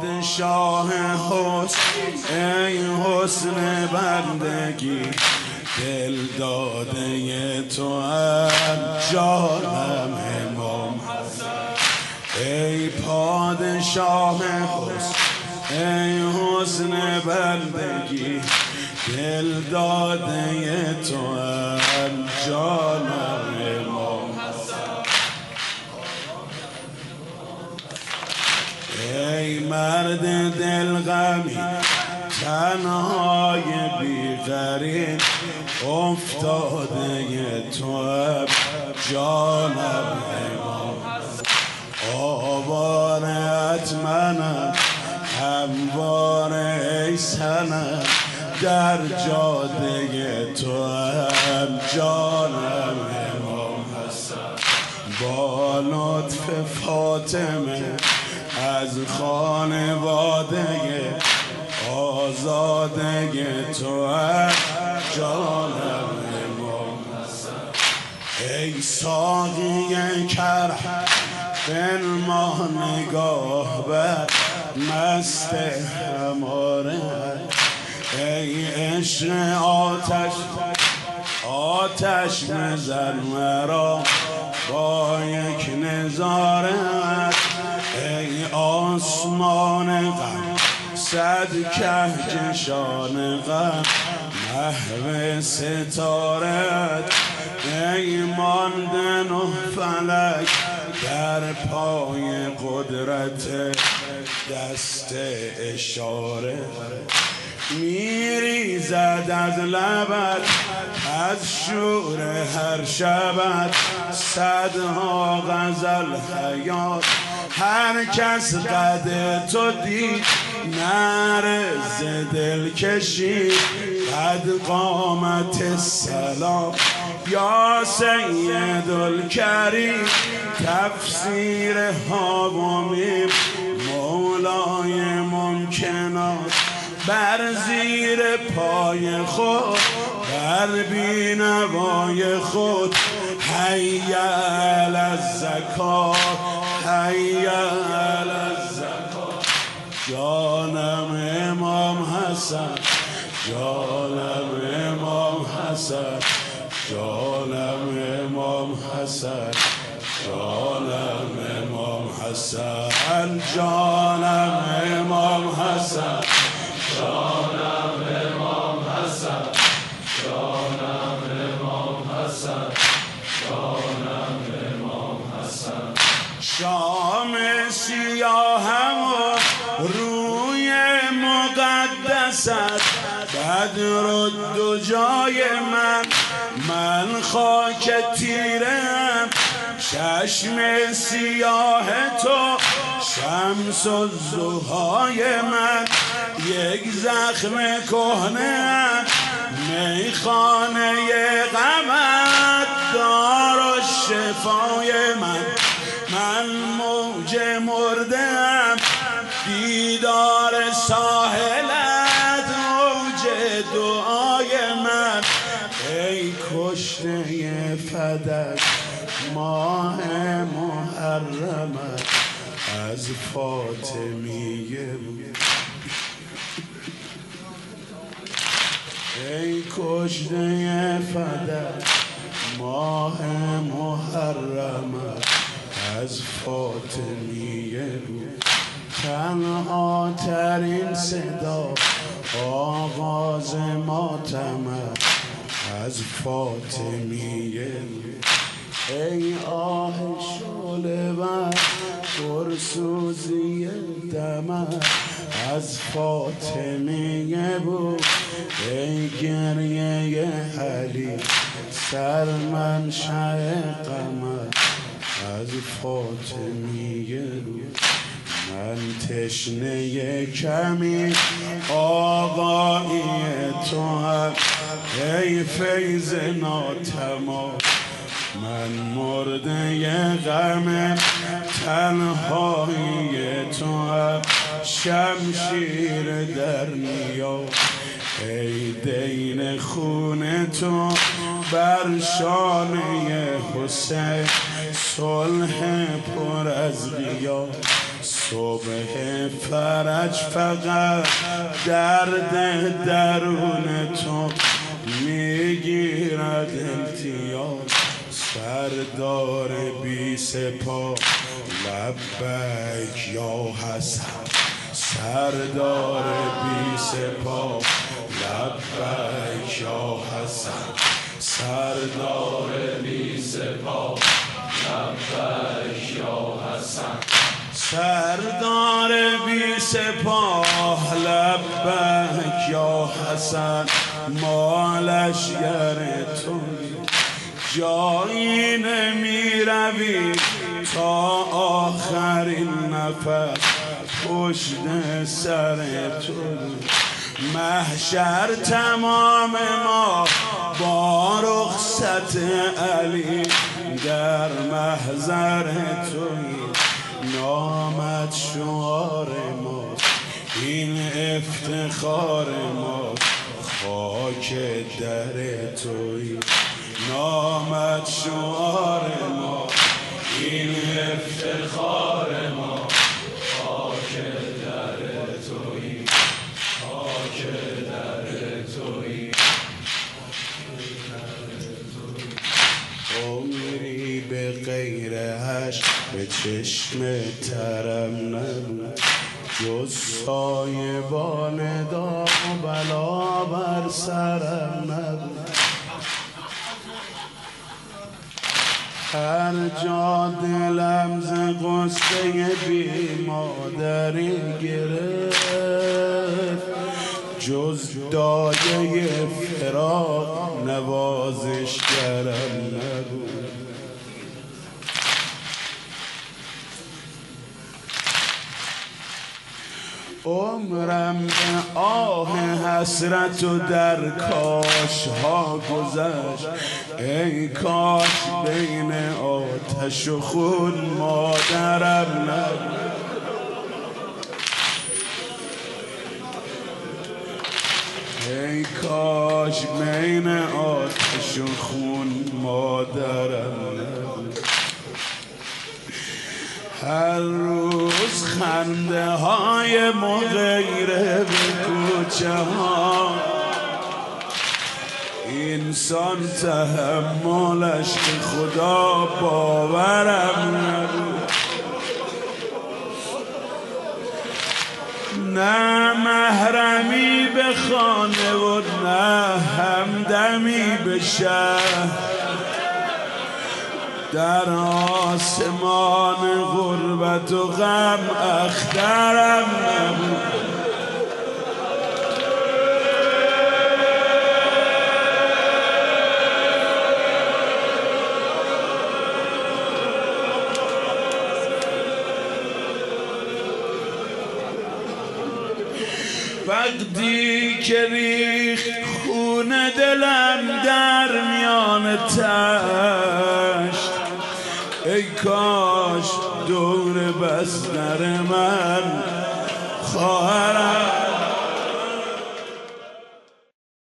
پادشاه حسن ای حسن بندگی، دل داده تو هم جانم امام حسن. ای پادشاه حسن ای حسن بندگی، دل داده تو هم جانم امام حسن. ای مرد دل غمی تنهای بی‌قرین، افتاده تو هم جانم امام حسن. آوارت منم همواره ای سنم، در جاده تو هم جانم امام حسن. با لطف فاطمه از خانواده آزاده تو هم جانم امام حسن. ای ساقی کرم بنما نگاه بر مست هماره، ای عشق آتش مزن مرا با یک نظارت. ای آسمان غم صد کهکشان غم محو ستارت، ای ماندن و فلک در پای قدرت دست اشاره. میریزد از لبت از شور هر شبت صدها غزل حیات. هر کس قد تو دید نرز دل کشید، قد قامت سلام یا سید الکریم. تفسیر ها و میم مولای ممکنات، بر زیر پای خود بر بینوای خود. حی علی الزکات حی علی الزکات. جانم امام حسن جانم امام حسن جانم امام حسن جانم امام حسن جانم امام حسن جانم امام حسن جانم امام حسن جانم امام حسن. شام سیاهم و روی مقدست، بدر دو جای من خاک تیرم. چشم سیاه تو شمس الضحای من، یک زخم کهنه میخانه غمت دار و شفای من. من موج مردم دیدار ساحلت، موج دعای من. ای کشته فدک ماه محرمت از فاطمیه. ای کشته فدک ماه محرمت از فاطمیه بود. تنها ترین صدا آغاز ماتمت از فاطمیه. ای آه شعله ور پرسوزی دمت از فاطمیه بود. ای گریه علی سر منشأ غمت از فاطمیه بود. من تشنه کمی آقایی تو هم ای فیض ناتمام. من مرده غم تنهایی تو هم شمشیر در نیا. ای دین خون تو بر شانه حسین صلح پر از غیا صبح فرج فقط درد درون تو میگیرد امتیاز سردار بی سپاه لبیک یا حسن سردار بی سپاه لبیک یا حسن سردار بی سپاه لبیک یا حسن سردار بی سپاه لبیک یا حسن ما لشگر تو جایی نمی روی تا آخرین نفس پشت سر تو محشر تمام ما با رخصت علی در محضر تویی نامت شعار ما این افتخار ما خاک در تویی نامت شعار ما این افتخار ما خاک در تویی خاک در تویی عمری به غیرش به چشم ترم نبود جز سایبان داغ و بلا بر سرم نبود هر جا دلم ز غصه بی مادری گرفت جز دایه فراق نوازشگرم نبود عمرم به آه حسرت و در کاش ها گذشت ای کاش بین آتش و خون مادرم نبود ای کاش بین آتش و خون مادرم نبود هر روز خنده های مغیره به کوچه ها انسان تحملش که خدا باورم نبود نه محرمی به خانه و نه همدمی به شهر در آسمان غربت و غم اخترم نبود وقتی که ریخت خون دلم در میان تشت ای کاش دور بستر من خواهرم